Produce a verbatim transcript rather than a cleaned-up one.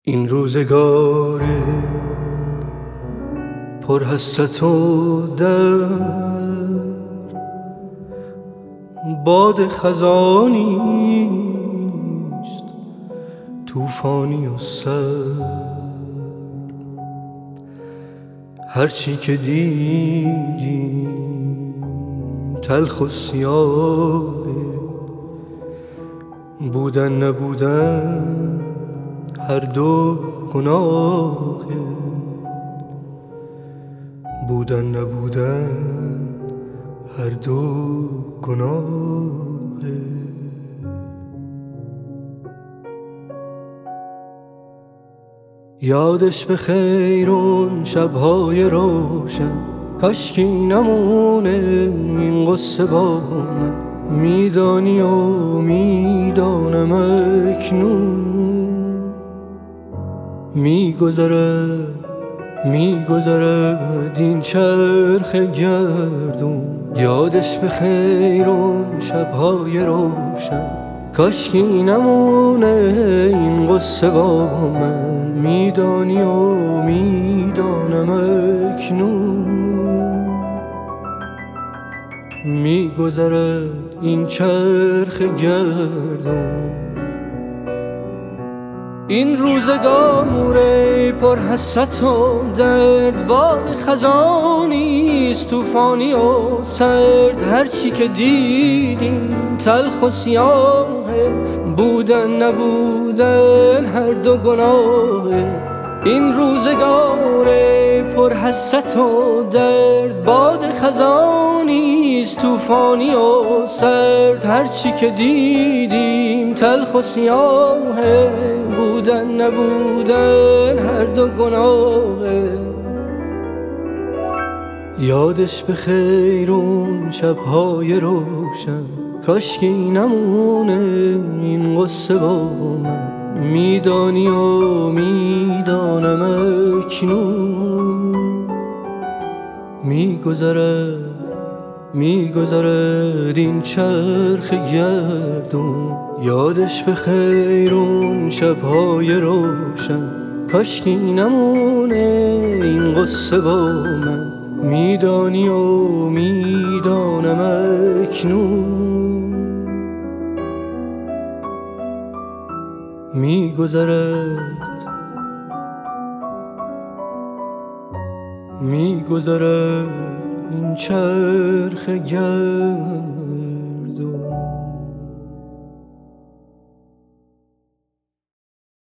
این روزگار پر حسرت و درد باد خزانیست طوفانی و سرد. هرچی که دیدیم تلخ و سیاهه، بودن نبودن هر دو گناهه، بودن نبودن هر دو گناهه. یادش به خیر اون شبهای روشن، کاشکی نمونه این قصه با من. میدانی و میدانم اکنون میگذرد میگذرد این چرخ گردون. یادش به خیر اون شبهای روشن، کاشکی نمونه این قصه با من. میدانی و میدانم اکنون میگذرد این چرخ گردون. این روزگار پر حسرت و درد باد خزانیست طوفانی و سرد. هرچی که دیدیم تلخ و سیاهه، بودن نبودن هر دو گناهه. این روزگار پر حسرت و درد باد خزانیست طوفانی و سرد. هرچی که دیدیم تلخ و سیاهه، بودن نبودن هر دو گناهه. یادش به خیر اون شبهای روشن، کاشکی نمونه این قصه با من. میدانی و میدانم اکنون میگذرد میگذرد این چرخ گردون. یادش به خیر اون شبهای روشن، کاشکی نمونه این قصه با من. میدانی و میدانم اکنون میگذرد میگذرد این چرخ گردون.